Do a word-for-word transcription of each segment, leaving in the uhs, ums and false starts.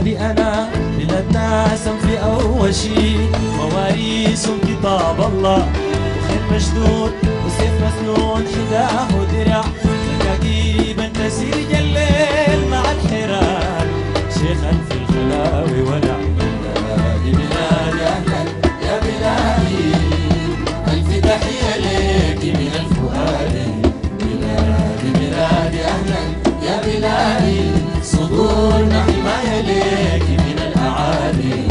بلادي أنا بلاد ناس في أول شي، مواريث كتاب الله وخيل مشدود وسيف مسنون حداه درع، مكاكيب تسير جليل مع الحيران، شيخا في الخلاوي ولع. بلادي بلادي أهلا يا بلادي، ألف تحية ليك من الفؤاد. بلادي بلادي أهلا يا بلادي، صدورنا حماية ليك من الأعادي.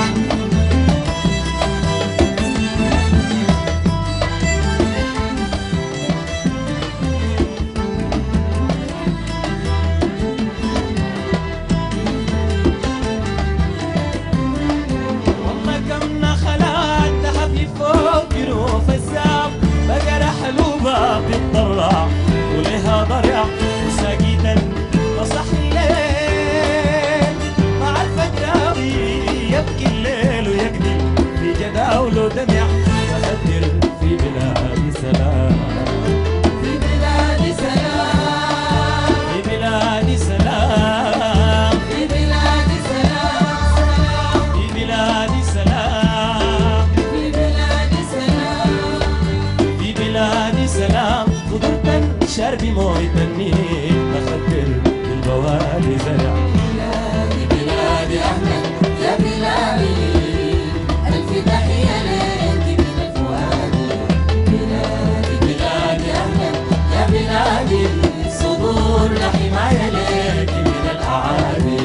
والله كم نخلات تحفي فوق جروف الساب، بقرة حلوبة بتضرع ولها ضرع وساقيتا تصح الليل مع الفجراوي، يبكي الليل ويقضي في جداوله دمع، وأهدر في بلادي سلام، في بلادي سلام، في بلادي سلام، في بلادي سلام، في بلادي سلام، في بلادي سلام، في بلادي سلام. خضرة شربي موي النيل بخدر بالبوادي زرع. بلادي بلادي أهلا يا بلادي، ألف تحية ليك من الفؤاد. بلادي بلادي أهلا يا بلادي، صدورنا حماية ليك من الأعادي.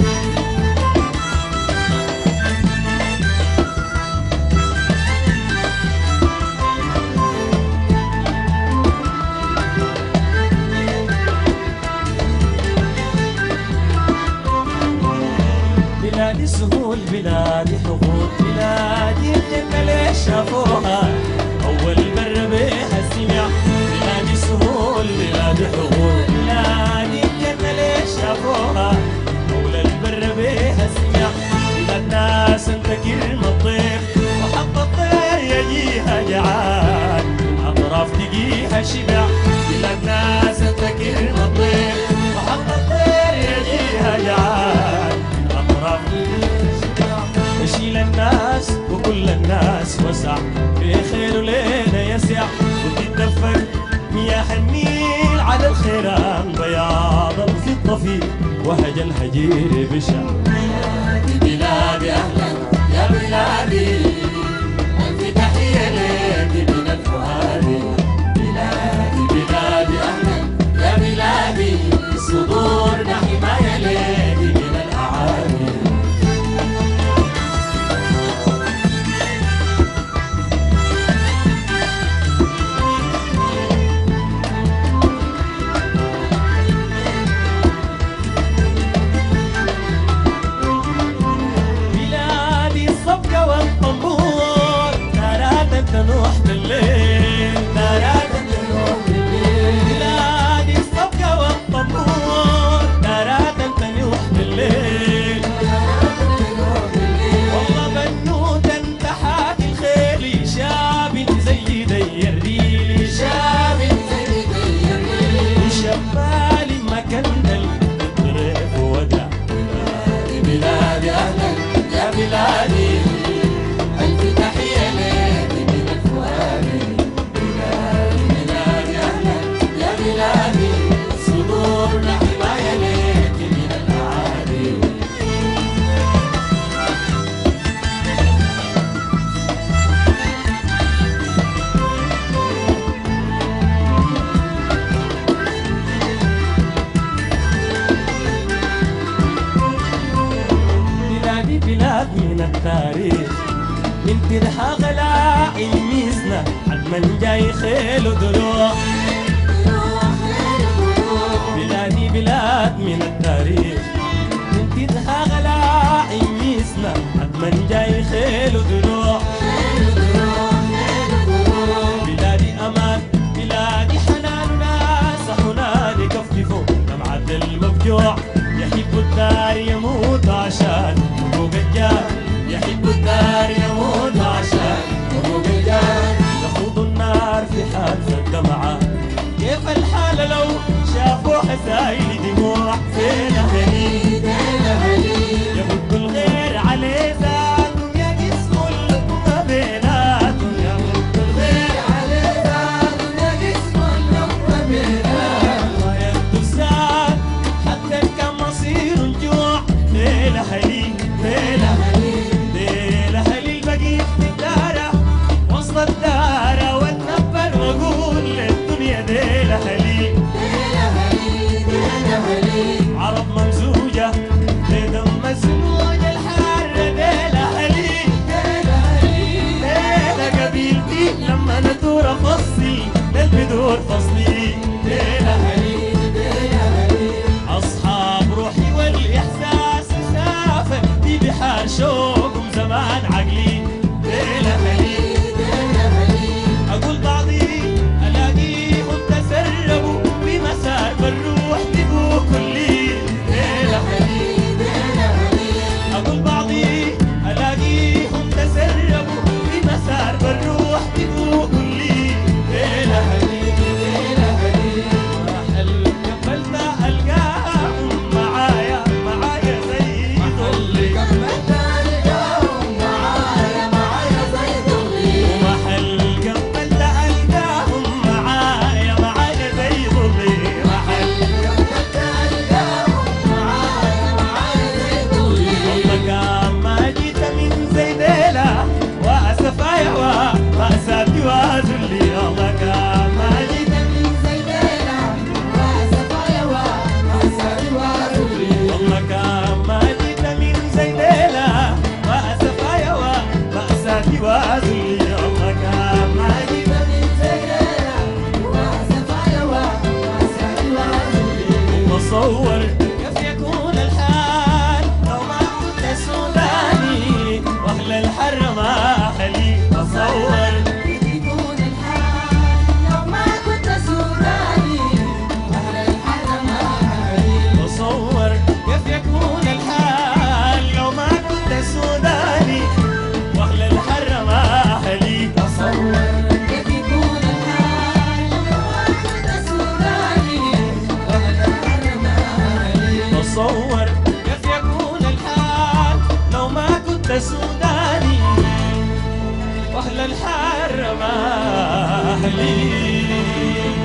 بلادي سهول بلادي حقوق، بلادي الجنة ليش شافوها أول مرة بيها سمع. بلادي سهول بلادي حقوق، بلادي الجنة ليش شافوها أول مرة بيها سمع. بلاد ناس انت كرم الضيف وحط الطير يجيها جعان، أطراف تجيها شبع. بلاد ناس انت كرم الضيف وحط الطير يجيها جعان، يشيل الناس وكل الناس وسع، في خير لينا يسع، وتتدفق مياه النيل على الخيران، بياض في الطفيل وهج الهجير بشع. بلادي بلادي أهلا يا بلادي، ألف تحية ليك من الفؤاد. بلادي بلادي أهلا يا بلادي، صدورنا حماية ليك من الأعادي. تنوح بالليل نارات تنوح بالليل، بلادي الصبكة والطنبور نارات تنوح بالليل، والله بنوت انت حاكي الخيلي، شاب زي دير ريلي، شاب زي دير ريلي، وشمالي مكندل الطريق ودع. بلادي بلادي أهلا يا بلادي، ألف تحية ليك من الفؤاد. بلادي بلادي أهلا يا بلادي، صدورنا حماية ليك من الأعادي. بلادي بلاد من التاريخ، من ترحى غلاء يميزنا عدمن جاي خيل ودروع. بلادي بلاد من التاريخ، من ترحى غلاء يميزنا عدمن جاي خيل ودروع. بلادي أمان بلادي حنان، ناس هنالك كفكفوا دمعة المفجوع، يحب الدار يموت عشان حقوق الجار، يحب الدار يموت عشان حقوق الجار، يخوض النار في حال الدمعة. كيف الحالة لو شافوا حسايل دموع؟ فين أهلي؟ فين أهلي؟ بقول للدنيا ديل أهلي عرب ممزوجة بدم مسموج الحر ديل أهلي ديل قبيلتي لما ندور فصلي للبدور فصلي ديل أهلي أصحاب روحي والإحساس سافر في بحار شوقهم زمان عقلي ديل أهلي أقول بعضي ألاقيهم تسربوا بمسار بالروح تبو كلي ديل أهلي أقول بعضي ألاقيهم تسربوا بمسار بالروح تبو كلي ديل أهلي محل قبلت ألقاهم معايا معايا زي ضلي ومحل قبلت ألقاهم معايا معايا زي ضلي والله كان ما جيت من زي ديلة وأسفايا ومأساتي وذلي والله كان ما جيت والله كان ما جيت من زي ديلة وأسفايا ومأساتي وذلي والله كان ما جيت وصور كيف يكون الحال لو ما كنت سوداني واهل الحر ما اهلي تصور تصور كيف يكون الحال لو ما كنت سوداني واهل الحر ما اهلي تصور تصور كيف يكون الحال لو ما كنت سوداني واهل الحر ما اهلي